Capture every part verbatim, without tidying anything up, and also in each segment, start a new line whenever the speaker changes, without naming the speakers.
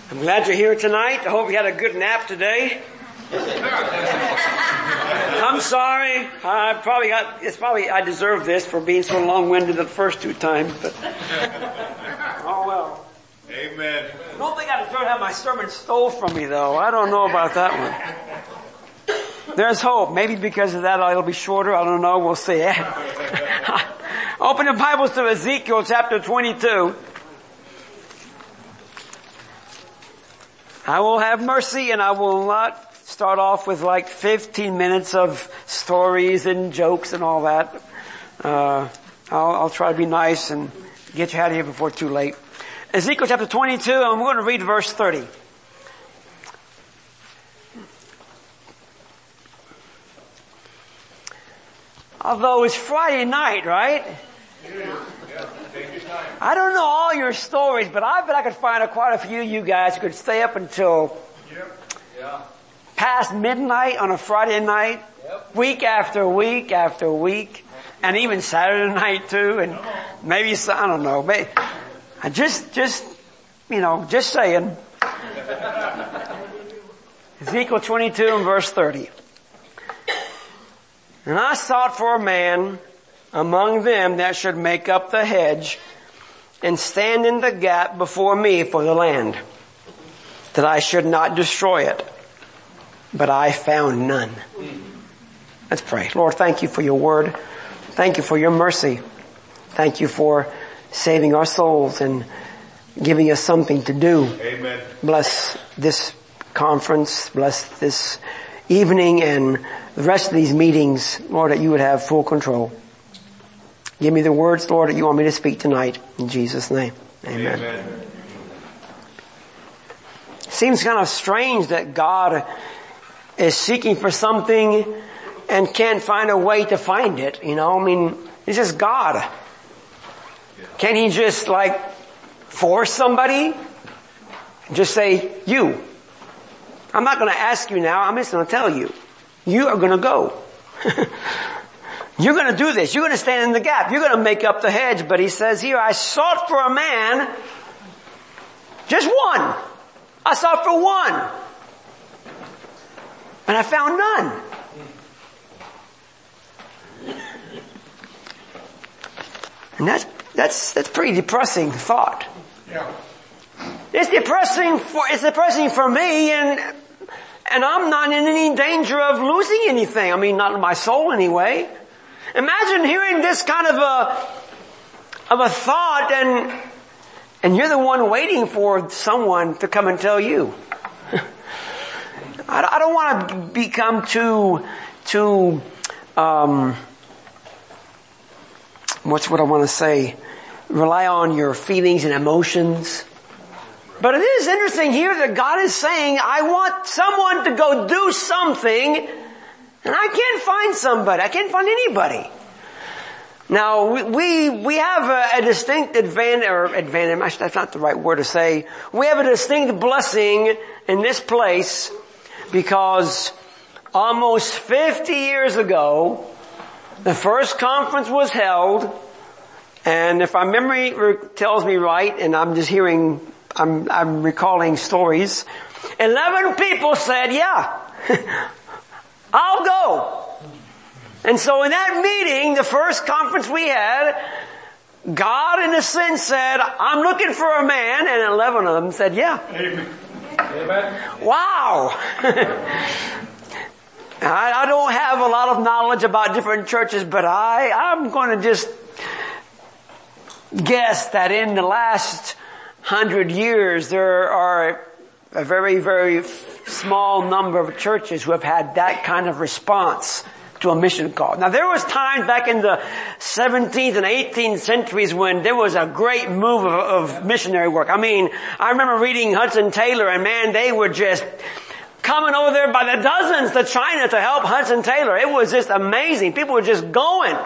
I'm glad you're here tonight. I hope you had a good nap today. I'm sorry. I probably got, it's probably, I deserve this for being so long-winded the first two times, but oh well.
Amen.
I don't think I deserve to have my sermon stole from me though. I don't know about that one. There's hope. Maybe because of that it'll be shorter. I don't know. We'll see. Open the Bibles to Ezekiel chapter twenty-two. I will have mercy and I will not start off with like fifteen minutes of stories and jokes and all that. Uh, I'll, I'll try to be nice and get you out of here before too late. Ezekiel chapter twenty-two, and I'm going to read verse thirty. Although it's Friday night, right?
Yeah. Take your time.
I don't know all your stories, but I bet I could find a, quite a few of you guys who could stay up until
Yep. Yeah.
past midnight on a Friday night,
Yep.
week after week after week, and even Saturday night too, and maybe, I don't know, maybe, I just, just, you know, just saying. Ezekiel twenty-two and verse thirty. And I sought for a man among them that should make up the hedge and stand in the gap before me for the land, that I should not destroy it. But I found none. Let's pray. Lord, thank you for your word. Thank you for your mercy. Thank you for saving our souls and giving us something to do.
Amen.
Bless this conference. Bless this evening and the rest of these meetings, Lord, that you would have full control. Give me the words, Lord, that you want me to speak tonight. In Jesus' name. Amen.
Amen.
Seems kind of strange that God is seeking for something and can't find a way to find it. You know, I mean, it's just God. Can he just like force somebody? Just say, you. I'm not going to ask you now. I'm just going to tell you. You are going to go. You're going to do this. You're going to stand in the gap. You're going to make up the hedge. But he says here, I sought for a man, just one. I sought for one. And I found none. And that's, that's, that's pretty depressing thought.
Yeah.
It's depressing for, it's depressing for me, and, and I'm not in any danger of losing anything. I mean, not in my soul anyway. Imagine hearing this kind of a, of a thought, and, and you're the one waiting for someone to come and tell you. I, I don't want to become too, too, um, what's what I want to say? Rely on your feelings and emotions. But it is interesting here that God is saying, I want someone to go do something, and I can't find somebody. I can't find anybody. Now, we, we, we have a, a distinct advantage, or advantage, that's not the right word to say. We have a distinct blessing in this place because almost fifty years ago, the first conference was held, and if my memory tells me right, and I'm just hearing, I'm, I'm recalling stories, eleven people said, yeah, I'll go. And so in that meeting, the first conference we had, God in a sense said, I'm looking for a man, and eleven of them said, yeah.
Amen. Amen.
Wow. I, I don't have a lot of knowledge about different churches, but I, I'm going to just guess that in the last hundred years, there are a very, very small number of churches who have had that kind of response to a mission call. Now, there was times back in the seventeenth and eighteenth centuries when there was a great move of, of missionary work. I mean, I remember reading Hudson Taylor, and man, they were just coming over there by the dozens to China to help Hudson Taylor. It was just amazing. People were just going.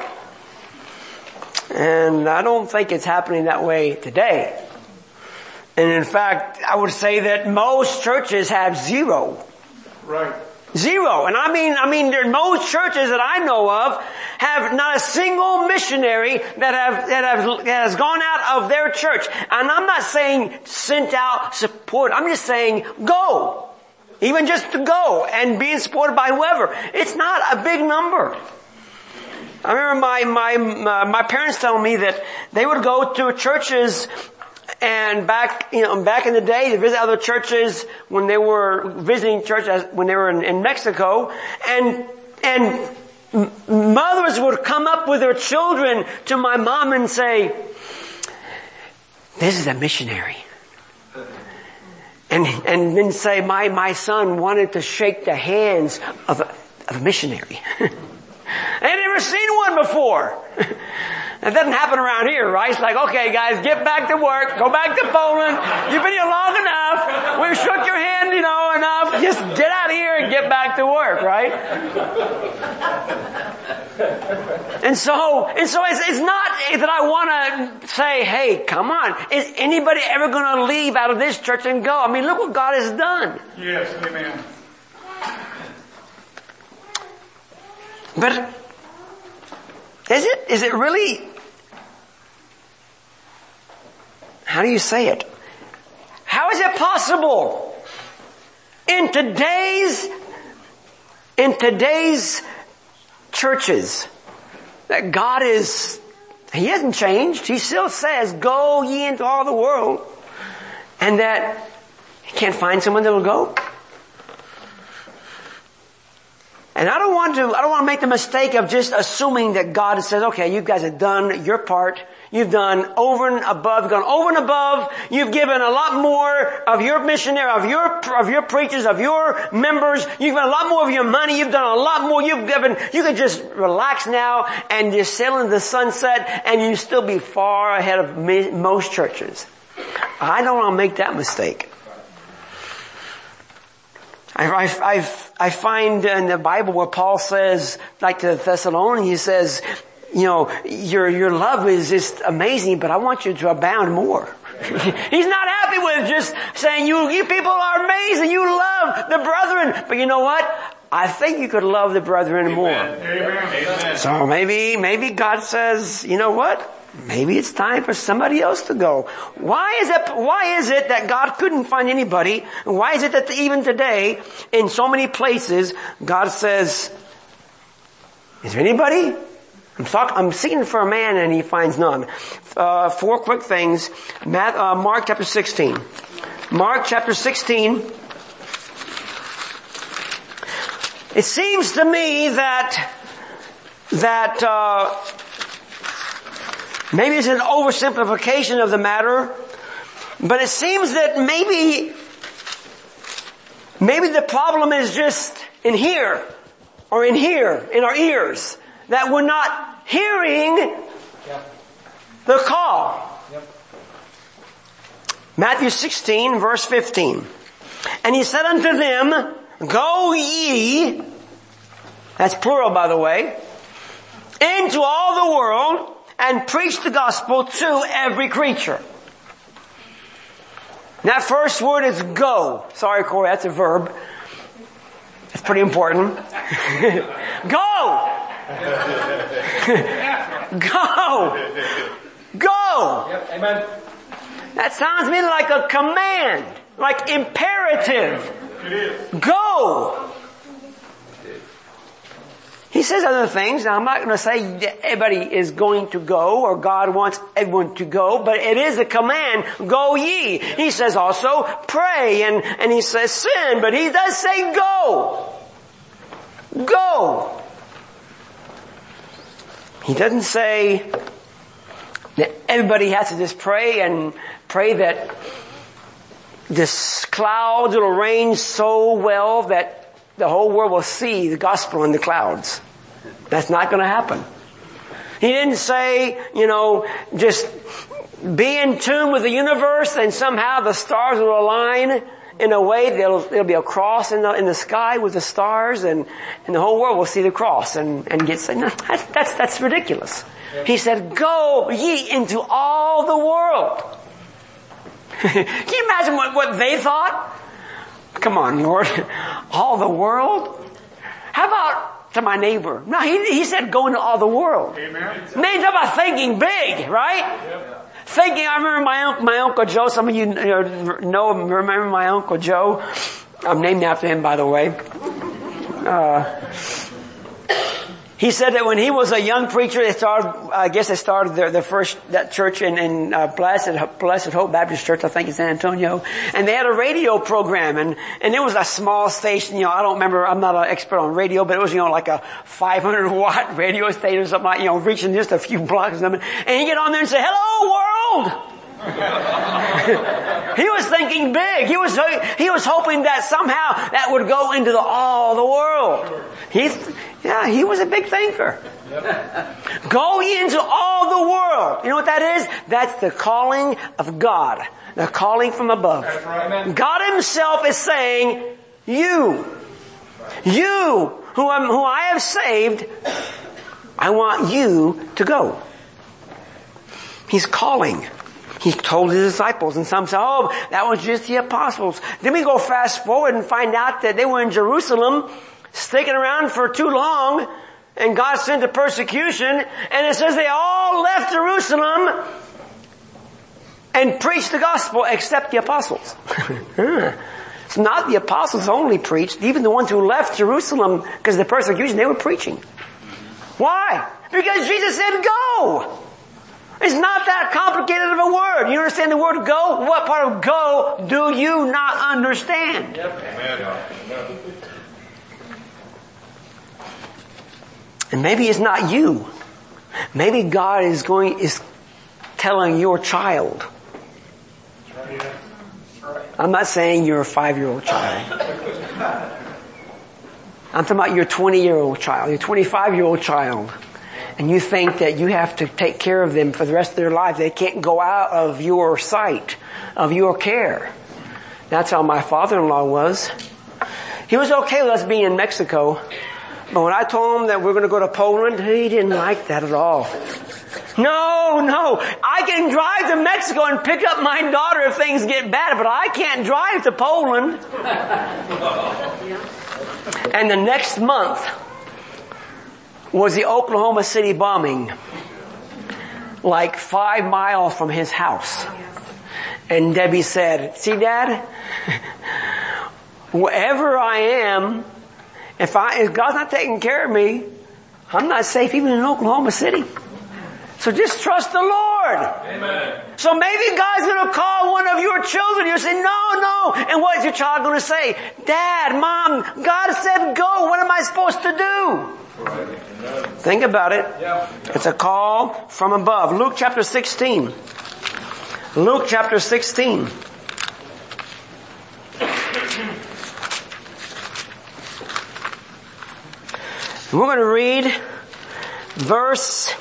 And I don't think it's happening that way today. And in fact, I would say that most churches have zero.
Right.
Zero. And I mean, I mean, there, most churches that I know of have not a single missionary that have, that have, that has gone out of their church. And I'm not saying sent out support. I'm just saying go. Even just to go and being supported by whoever. It's not a big number. I remember my, my, uh, my parents telling me that they would go to churches and back, you know, back in the day to visit other churches when they were visiting churches, when they were in, in Mexico, and, and mothers would come up with their children to my mom and say, this is a missionary. And, and then say, my, my son wanted to shake the hands of a, of a missionary. They'd never seen one before. That doesn't happen around here, right? It's like, okay guys, get back to work, go back to Poland. You've been here long enough. We've shook your hand, you know, enough. Just get out of here and get back to work, right? And so, and so it's, it's not that I want to say, hey, come on. Is anybody ever going to leave out of this church and go? I mean, look what God has done.
Yes, amen.
But is it, is it really, how do you say it? How is it possible in today's, in today's churches that God is, He hasn't changed. He still says, go ye into all the world, and that He can't find someone that will go? And I don't want to, I don't want to make the mistake of just assuming that God says, okay, you guys have done your part. You've done over and above, gone over and above. You've given a lot more of your missionary, of your, of your preachers, of your members. You've given a lot more of your money. You've done a lot more. You've given, you can just relax now and just sail into the sunset and you still be far ahead of me, most churches. I don't want to make that mistake. I, I, I, I find in the Bible where Paul says, like to the Thessalonians, he says, you know, your, your love is just amazing, but I want you to abound more. He's not happy with just saying, you, you people are amazing, you love the brethren, but you know what? I think you could love the brethren Amen. More. Amen. So maybe, maybe God says, you know what? Maybe it's time for somebody else to go. Why is it, why is it that God couldn't find anybody? Why is it that even today, in so many places, God says, is there anybody? I'm talking, I'm seeking for a man and He finds none. Uh, four quick things. Matt, uh, Mark chapter sixteen. Mark chapter sixteen. It seems to me that, that, uh, maybe it's an oversimplification of the matter, but it seems that maybe, maybe the problem is just in here, or in here, in our ears, that we're not hearing yep. the call. Yep. Matthew sixteen, verse fifteen. And He said unto them, go ye, that's plural by the way, into all the world, and preach the gospel to every creature. That first word is go. Sorry, Corey, that's a verb. That's pretty important. Go! Go! Go!
Yep, amen.
That sounds to me like a command, like imperative.
It is.
Go! He says other things. Now I'm not going to say that everybody is going to go or God wants everyone to go, but it is a command, go ye. He says also pray and, and He says sin, but He does say go. Go. He doesn't say that everybody has to just pray and pray that this clouds will arrange so well that the whole world will see the gospel in the clouds. That's not going to happen. He didn't say, you know, just be in tune with the universe and somehow the stars will align in a way there'll, there'll be a cross in the, in the sky with the stars and, and the whole world will see the cross and, and get saved. No, that's, that's, that's ridiculous. Yeah. He said, go ye into all the world. Can you imagine what, what they thought? Come on, Lord. All the world? How about to my neighbor. No, he, he said go into all the world.
Amen.
Man, talk about thinking big, right?
Yep.
Thinking, I remember my, un- my Uncle Joe, some of you know, remember my Uncle Joe? I'm named after him, by the way. Uh, he said that when he was a young preacher, they started, I guess they started their, their first, that church in, in uh, Blessed, Blessed Hope Baptist Church, I think in San Antonio. And they had a radio program, and, and it was a small station, you know, I don't remember, I'm not an expert on radio, but it was, you know, like a five hundred watt radio station or something like, you know, reaching just a few blocks. And he'd get on there and say, hello world! He was thinking big. He was, he was hoping that somehow that would go into the, all the world. He, yeah, he was a big thinker. Yep. Go into all the world. You know what that is? That's the calling of God. The calling from above.
That's right.
God himself is saying, you, you who, am, who I have saved, I want you to go. He's calling. He told his disciples, and some say, oh, that was just the apostles. Then we go fast forward and find out that they were in Jerusalem, sticking around for too long, and God sent the persecution, and it says they all left Jerusalem and preached the gospel except the apostles. It's not the apostles only preached, even the ones who left Jerusalem because of the persecution, they were preaching. Why? Because Jesus said go! It's not that complicated of a word. You understand the word go? What part of go do you not understand?
Amen.
And maybe it's not you. Maybe God is going, is telling your child. I'm not saying you're a five-year-old child. I'm talking about your twenty-year-old child, your twenty-five-year-old child. And you think that you have to take care of them for the rest of their life. They can't go out of your sight, of your care. That's how my father-in-law was. He was okay with us being in Mexico. But when I told him that we're going to go to Poland, he didn't like that at all. No, no. I can drive to Mexico and pick up my daughter if things get bad, but I can't drive to Poland. And the next month was the Oklahoma City bombing, like five miles from his house. And Debbie said, see, Dad, wherever I am, if I, if God's not taking care of me, I'm not safe even in Oklahoma City. So just trust the Lord.
Amen.
So maybe God's going to call one of your children. You say, no, no. And what is your child going to say? Dad, Mom, God said go. What am I supposed to do?
Right.
Think about it.
Yeah.
It's a call from above. Luke chapter sixteen. Luke chapter sixteen. We're going to read verse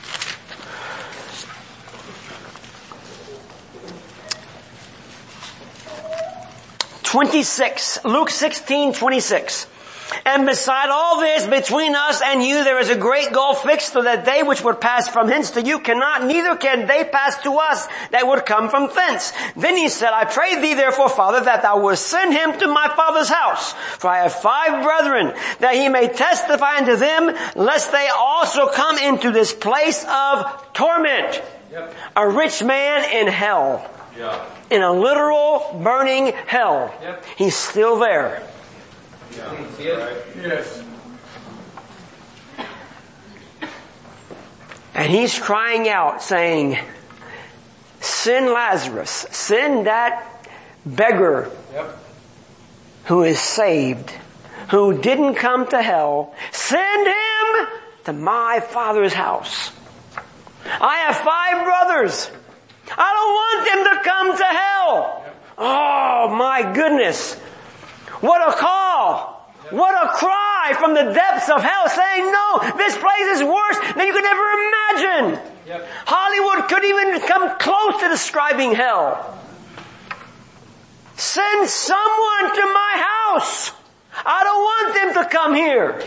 twenty-six. Luke sixteen twenty-six. And beside all this, between us and you, there is a great gulf fixed, so that they which would pass from hence to you cannot, neither can they pass to us that would come from thence. Then he said, I pray thee therefore, Father, that thou wouldst send him to my father's house. For I have five brethren, that he may testify unto them, lest they also come into this place of torment.
Yep.
A rich man in hell.
Yeah.
In a literal burning hell.
Yep.
He's still there.
Yeah. Yes. Yes.
And he's crying out saying, send Lazarus, send that beggar
Yep.
who is saved, who didn't come to hell, send him to my father's house. I have five brothers. I don't want them to come to hell.
Yep.
Oh my goodness. What a call. What a cry from the depths of hell saying, no, this place is worse than you could ever imagine.
Yep.
Hollywood couldn't even come close to describing hell. Send someone to my house. I don't want them to come here.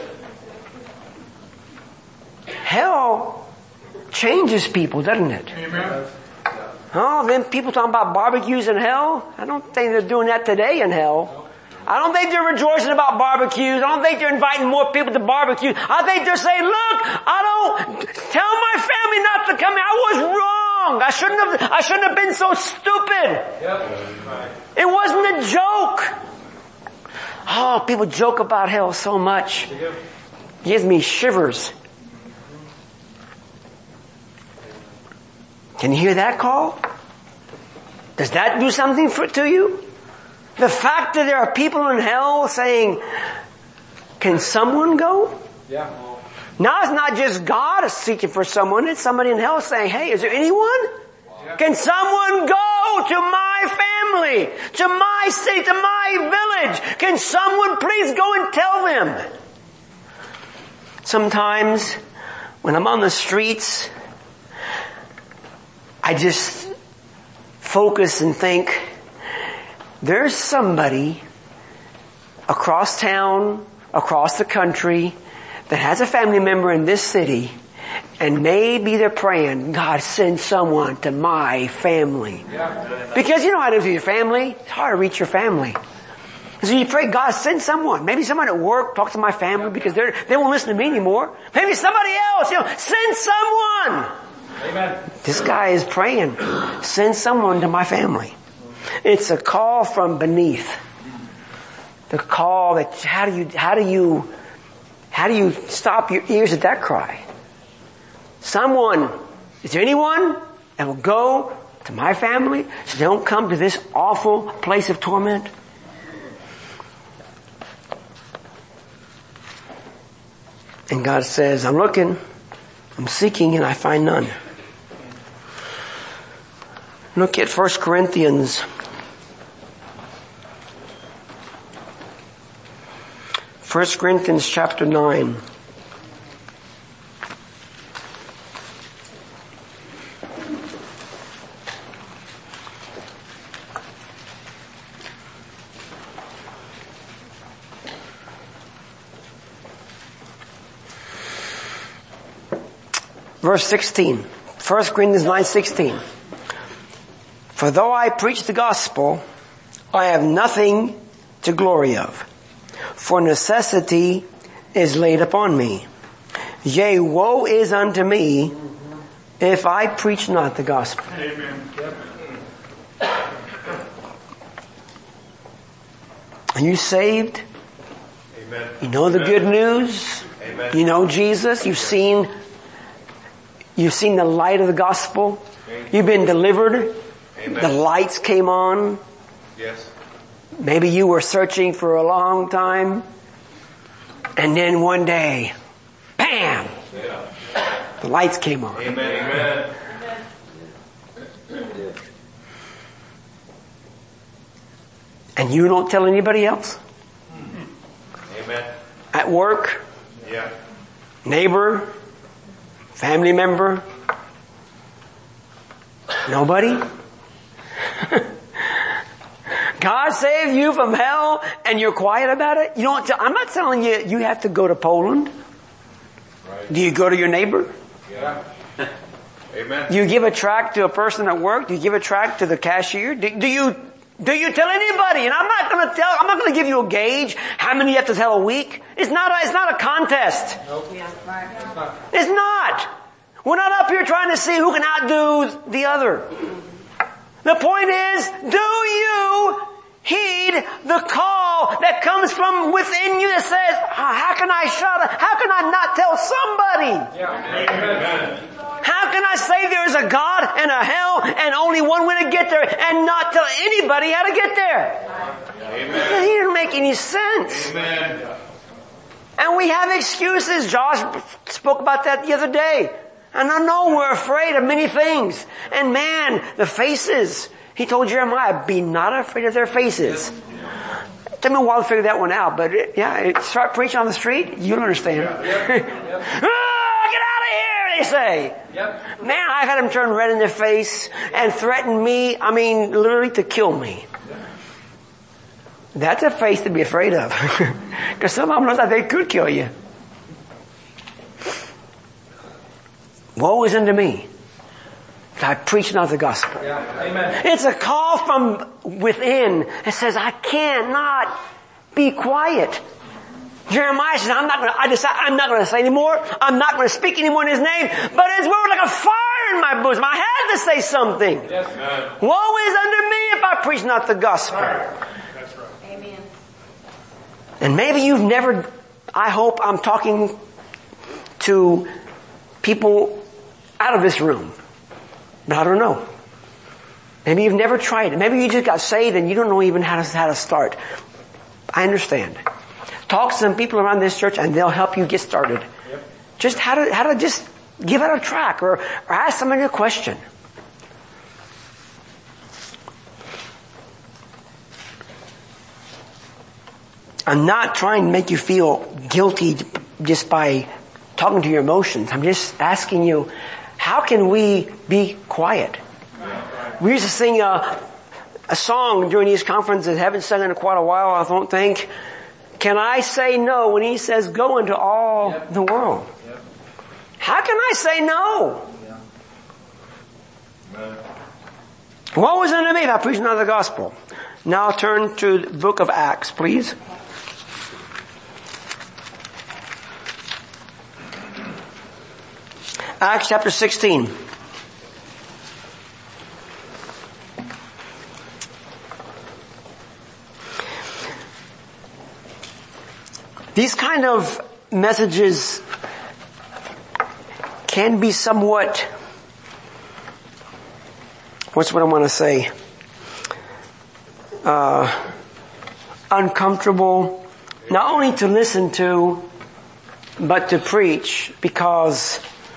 Hell changes people, doesn't it?
Amen.
Oh, then people talking about barbecues in hell? I don't think they're doing that today in hell. I don't think they're rejoicing about barbecues. I don't think they're inviting more people to barbecues. I think they're saying, look, I don't, tell my family not to come here. I was wrong. I shouldn't have, I shouldn't have been so stupid. Yep. It wasn't a joke. Oh, people joke about hell so much. It gives me shivers. Can you hear that call? Does that do something for, to you? The fact that there are people in hell saying, can someone go?
Yeah.
Now it's not just God seeking for someone, it's somebody in hell saying, hey, is there anyone? Yeah. Can someone go to my family, to my city, to my village? Can someone please go and tell them? Sometimes when I'm on the streets, I just focus and think, there's somebody across town, across the country, that has a family member in this city, and maybe they're praying, God, send someone to my family. Yeah. Because you know how it is with your family. It's hard to reach your family. So you pray, God, send someone. Maybe someone at work, talk to my family because they're, they won't listen to me anymore. Maybe somebody else, you know, send someone. Amen. This guy is praying, send someone to my family. It's a call from beneath. The call that, how do you, how do you, how do you stop your ears at that cry? Someone, is there anyone that will go to my family so they don't come to this awful place of torment? And God says, I'm looking, I'm seeking, and I find none. Look at First Corinthians. First Corinthians chapter nine. Verse sixteen. First Corinthians nine sixteen. For though I preach the gospel, I have nothing to glory of. For necessity is laid upon me. Yea, woe is unto me if I preach not the gospel. Amen. Are you saved? Amen. You know the good news? Amen. You know Jesus? You've seen, you've seen the light of the gospel? Amen. You've been delivered? Amen. The lights came on. Yes. Maybe you were searching for a long time. And then one day, bam! Yeah. The lights came on. Amen. Amen. And you don't tell anybody else? Amen. At work? Yeah. Neighbor? Family member? Nobody? God saved you from hell and you're quiet about it? You don't tell, I'm not telling you you have to go to Poland. Right. Do you go to your neighbor? Yeah. Amen. Do you give a tract to a person at work? Do you give a tract to the cashier? Do, do you do you tell anybody? And I'm not going to tell. I'm not going to give you a gauge how many you have to tell a week. It's not. A, it's not a contest. Nope. It's not. We're not up here trying to see who can outdo the other. The point is, do you heed the call that comes from within you that says, oh, how can I shut up? How can I not tell somebody? Yeah. How can I say there is a God and a hell and only one way to get there and not tell anybody how to get there? Amen. He didn't make any sense. Amen. And we have excuses. Josh spoke about that the other day. And I know we're afraid of many things. And man, the faces. He told Jeremiah, be not afraid of their faces. It took me a while to figure that one out, but it, yeah, it, start preaching on the street, you'll understand. Yep. Yep. Oh, get out of here, they say. Yep. Man, I've had them turn red in their face and threaten me, I mean, literally to kill me. That's a face to be afraid of. Because some of them look like they could kill you. Woe is unto me that I preach not the gospel. Yeah. Amen. It's a call from within that says, I cannot Be quiet. Jeremiah says, I'm not going to, I decide, I'm not going to say anymore. I'm not going to speak anymore in His name. But His word like a fire in my bosom. I had to say something.
Yes, man.
Woe is under me if I preach not the gospel.
That's right.
Amen.
And maybe you've never, I hope I'm talking to people out of this room. But I don't know. Maybe you've never tried it. Maybe you just got saved and you don't know even how to, how to start. I understand. Talk to some people around this church and they'll help you get started.
Yep.
Just how to, how to just give it a track or, or ask somebody a question. I'm not trying to make you feel guilty just by talking to your emotions. I'm just asking you, how can we be quiet? We used to sing a, a song during these conferences. Haven't sung it in quite a while, I don't think. Can I say no when He says go into all yep. the world? Yep. How can I say no? Yeah. Woe is unto me if I preach not the gospel. Now turn to the book of Acts, please. Acts chapter sixteen. These kind of messages can be somewhat, what's what I want to say, uh, uncomfortable, not only to listen to, but to preach, because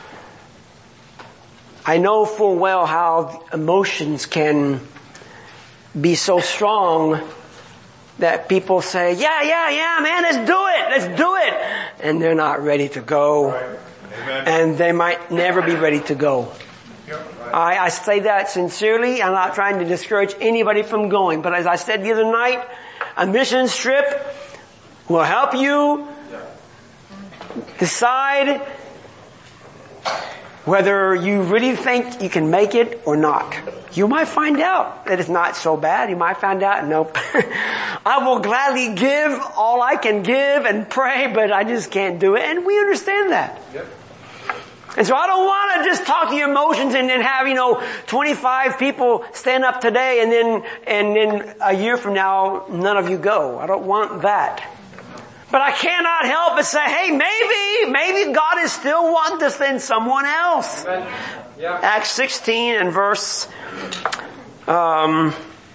I know full well how emotions can be so strong that people say, yeah, yeah, yeah, man, let's do it, let's do it. And they're not ready to go.
Right. Amen.
And they might never be ready to go.
Yep. Right.
I, I say that sincerely. I'm not trying to discourage anybody from going. But as I said the other night, a mission trip will help you decide whether you really think you can make it or not. You might find out that it's not so bad. You might find out, nope. I will gladly give all I can give and pray, but I just can't do it. And we understand that.
Yep.
And so I don't want to just talk to your emotions and then have, you know, twenty-five people stand up today and then, and then a year from now, none of you go. I don't want that. But I cannot help but say, hey, maybe, maybe God is still wanting to send someone else.
Yeah.
Acts sixteen and verse, um,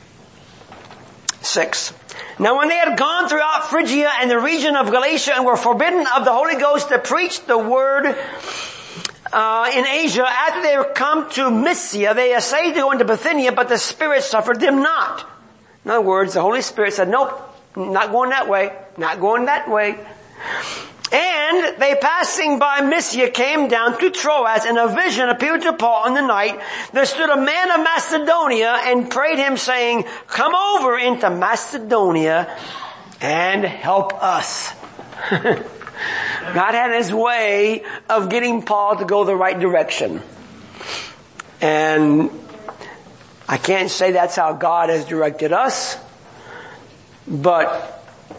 six. Now when they had gone throughout Phrygia and the region of Galatia and were forbidden of the Holy Ghost to preach the word, uh, in Asia, after they were come to Mysia, they essayed to go into Bithynia, but the Spirit suffered them not. In other words, the Holy Spirit said, nope, not going that way, not going that way. And they passing by Mysia came down to Troas, and a vision appeared to Paul in the night. There stood a man of Macedonia and prayed him, saying, come over into Macedonia and help us. God had His way of getting Paul to go the right direction. And I can't say that's how God has directed us, but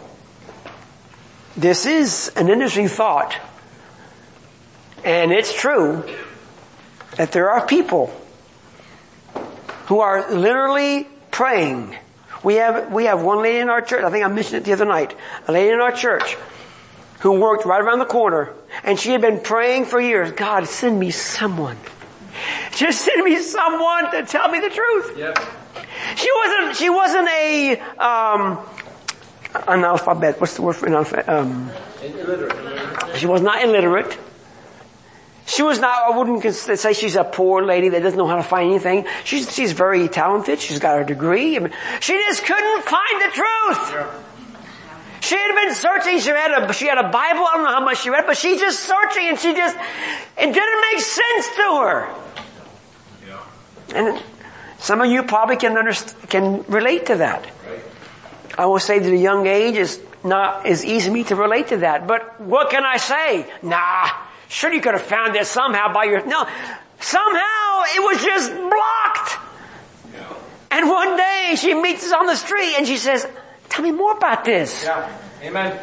this is an interesting thought. And it's true that there are people who are literally praying. We have, we have one lady in our church, I think I mentioned it the other night, a lady in our church who worked right around the corner, and she had been praying for years, God, send me someone. Just send me someone to tell me the truth.
Yep.
She wasn't, she wasn't a, um, analphabet. What's the word for analphabet? Um,
illiterate.
She was not illiterate. She was not, I wouldn't say she's a poor lady that doesn't know how to find anything. She's, she's very talented. She's got her degree. I mean, she just couldn't find the truth.
Yeah.
She had been searching. She had a, she had a Bible. I don't know how much she read, but she's just searching and she just, it didn't make sense to her.
Yeah.
And some of you probably can understand, can relate to that.
Right.
I will say that a young age is not as easy for me to relate to that. But what can I say? Nah, sure you could have found this somehow by your, no, somehow it was just blocked.
Yeah.
And one day she meets us on the street and she says, tell me more about this.
Yeah. Amen.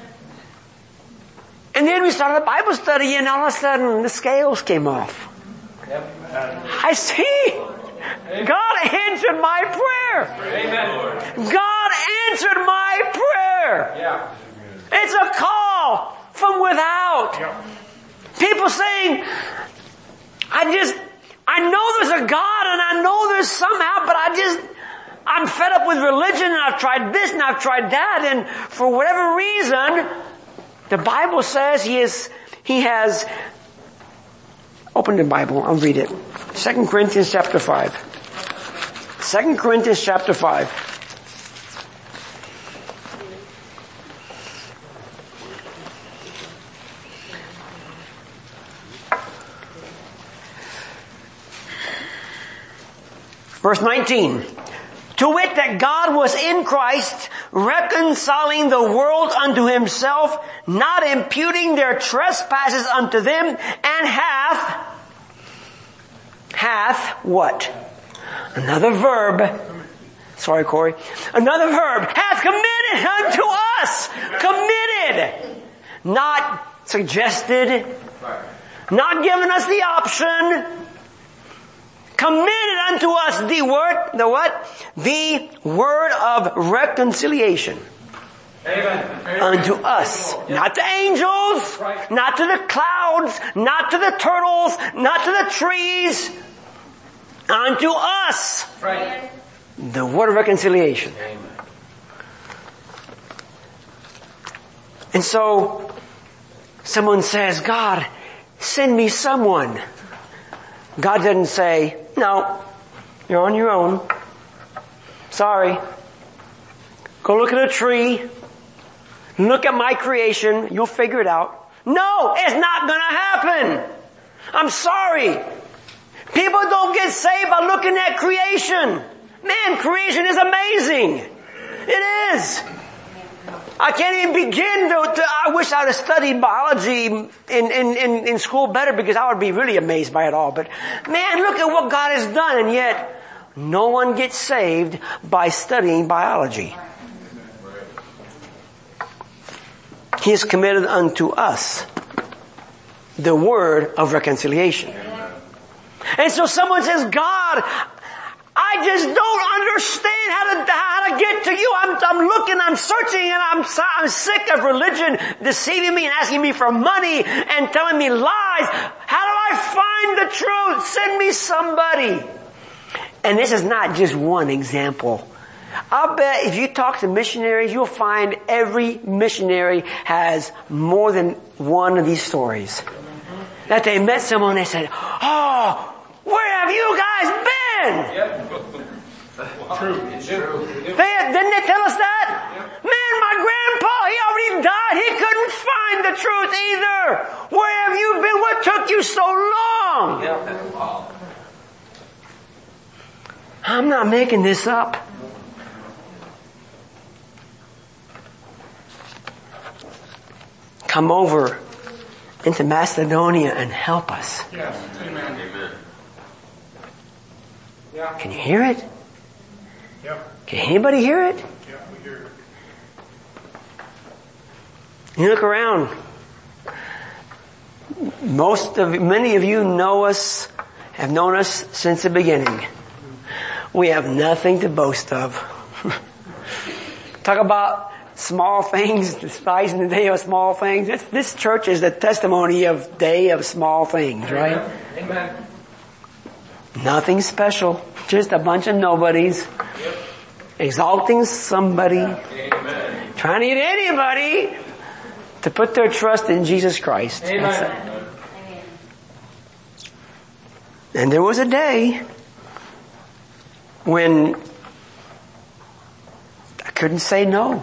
And then we started a Bible study and all of a sudden the scales came off.
Yep.
I see. God answered my prayer.
Amen.
God answered my prayer.
Yeah.
It's a call from without. People saying, I just, I know there's a God and I know there's somehow, but I just, I'm fed up with religion and I've tried this and I've tried that, and for whatever reason, the Bible says he is, he has, open the Bible, I'll read it. Second Corinthians chapter five. Second Corinthians chapter five. Verse nineteen. To wit, that God was in Christ, reconciling the world unto himself, not imputing their trespasses unto them, and hath, hath what? Another verb. Sorry, Corey. Another verb. Hath committed unto us. Committed. Not suggested. Not given us the option. Committed unto us the word, the what? The word of reconciliation.
Amen.
Unto us. Not to angels, not to the clouds, not to the turtles, not to the trees. Unto us.
Right.
The word of reconciliation.
Amen.
And so, someone says, God, send me someone. God doesn't say, no, you're on your own. Sorry. Go look at a tree. Look at my creation. You'll figure it out. No, it's not gonna happen. I'm sorry. People don't get saved by looking at creation. Man, creation is amazing. It is. I can't even begin to, to I wish I'd have studied biology in, in, in, in school better, because I would be really amazed by it all. But man, look at what God has done, and yet no one gets saved by studying biology. He has committed unto us the word of reconciliation. And so someone says, God, I just don't understand how to, how to get to you. I'm, I'm looking, I'm searching, and I'm, I'm sick of religion deceiving me and asking me for money and telling me lies. How do I find the truth? Send me somebody. And this is not just one example. I'll bet if you talk to missionaries, you'll find every missionary has more than one of these stories. That they met someone and they said, oh, where have you guys been?
Yep. True. It's true.
They, didn't they tell us that? Yep. Man, my grandpa, he already died. He couldn't find the truth either. Where have you been? What took you so long?
Yep.
I'm not making this up. Come over into Macedonia and help us.
Yes. Amen. Amen. Yeah.
Can you hear it?
Yep.
Can anybody hear it?
Yep, we hear it.
You look around. Most of, many of you know us, have known us since the beginning. We have nothing to boast of. Talk about small things, despising the day of small things. This, this church is the testimony of day of small things, right?
Amen.
Nothing special. Just a bunch of nobodies.
Yep.
Exalting somebody.
Amen.
Trying to get anybody to put their trust in Jesus Christ.
Amen.
And there was a day when I couldn't say no.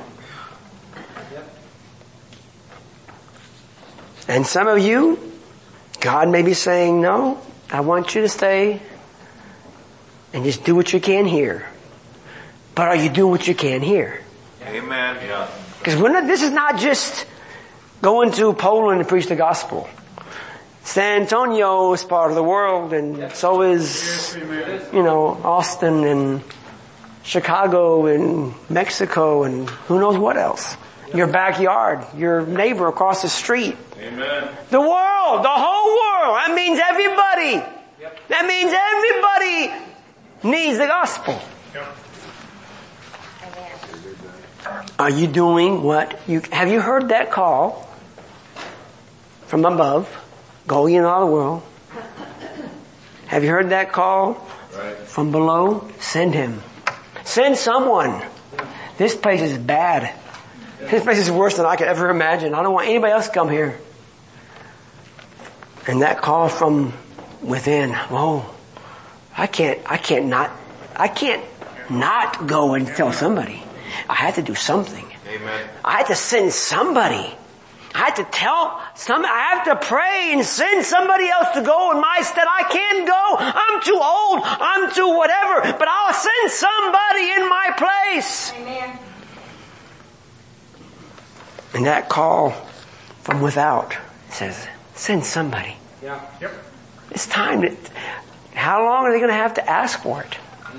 And some of you, God may be saying, no, I want you to stay and just do what you can here. But are you doing what you can here?
Amen. Yeah.
Because we're not, this is not just going to Poland to preach the gospel. San Antonio is part of the world, and so is, you know, Austin and Chicago and Mexico and who knows what else. Your backyard, your neighbor across the street.
Amen.
The world, the whole world. That means everybody.
Yep.
That means everybody needs the gospel.
Yep.
Are you doing what you, have you heard that call from above? Go ye in all the world. Have you heard that call
Right.
from below? Send him. Send someone. This place is bad. This place is worse than I could ever imagine. I don't want anybody else to come here. And that call from within. Oh, I can't, I can't not, I can't not go and tell somebody. I had to do something.
Amen.
I had to send somebody. I had to tell some, I have to pray and send somebody else to go in my stead. I can't go. I'm too old. I'm too whatever, but I'll send somebody in my place.
Amen.
And that call from without says, send somebody.
Yeah. Yep.
It's time to, how long are they going to have to ask for it?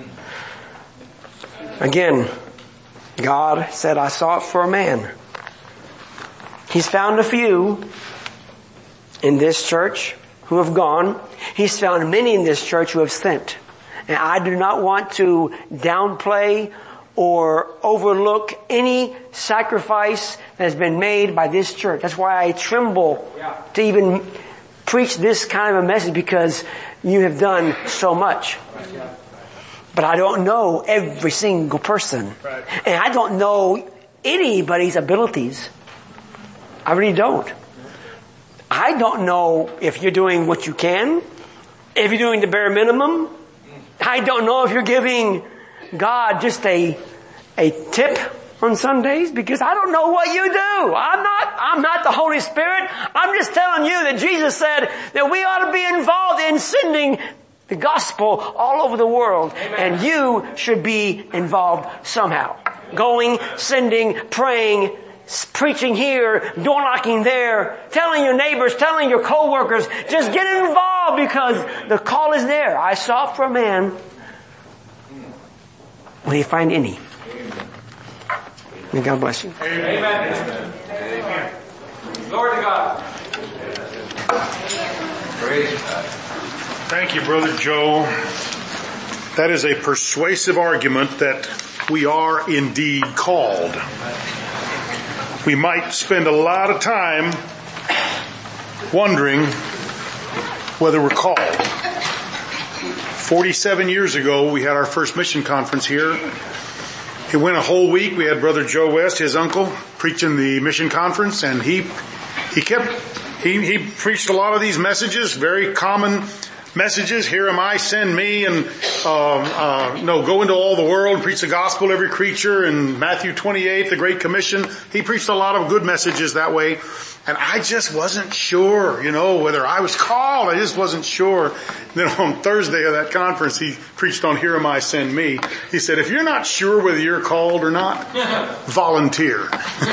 Again, God said, I sought for a man. He's found a few in this church who have gone. He's found many in this church who have sent. And I do not want to downplay or overlook any sacrifice that has been made by this church. That's why I tremble
Yeah.
to even preach this kind of a message, because you have done so much. But I don't know every single person.
Right.
And I don't know anybody's abilities. I really don't. I don't know if you're doing what you can, if you're doing the bare minimum. I don't know if you're giving God just a, a tip on Sundays, because I don't know what you do. I'm not, I'm not the Holy Spirit. I'm just telling you that Jesus said that we ought to be involved in sending the gospel all over the world.
Amen.
And you should be involved somehow. Going, sending, praying, preaching here, door knocking there, telling your neighbors, telling your coworkers, just get involved, because the call is there. I sought for a man. Will you find any? May God bless you.
Amen. Amen. Glory to God. Praise God.
Thank you, Brother Joe. That is a persuasive argument that we are indeed called. We might spend a lot of time wondering whether we're called. Forty-seven years ago, we had our first mission conference here. It went a whole week. We had Brother Joe West, his uncle, preaching the mission conference, and he he kept he he preached a lot of these messages, very common messages. Here am I, send me, and uh, uh, no, go into all the world, preach the gospel to every creature, and Matthew twenty-eight, the Great Commission. He preached a lot of good messages that way, and I just wasn't sure, you know, whether I was called. I just wasn't sure. Then on Thursday of that conference, he preached on Here Am I, Send Me. He said, if you're not sure whether you're called or not, volunteer.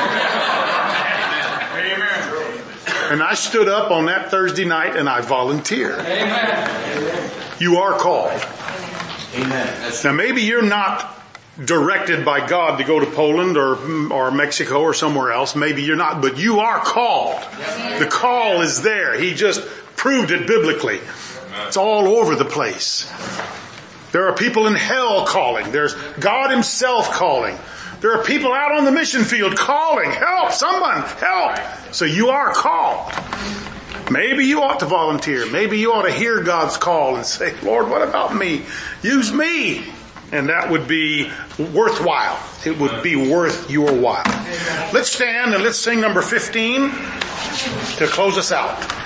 And I stood up on that Thursday night and I volunteered.
Amen.
You are called.
Amen.
Now maybe you're not directed by God to go to Poland or or Mexico or somewhere else. Maybe you're not, but you are called. The call is there. He just proved it biblically. It's all over the place. There are people in hell calling. There's God himself calling. There are people out on the mission field calling, help, someone, help. So you are called. Maybe you ought to volunteer. Maybe you ought to hear God's call and say, Lord, what about me? Use me. And that would be worthwhile. It would be worth your while. Let's stand and let's sing number fifteen to close us out.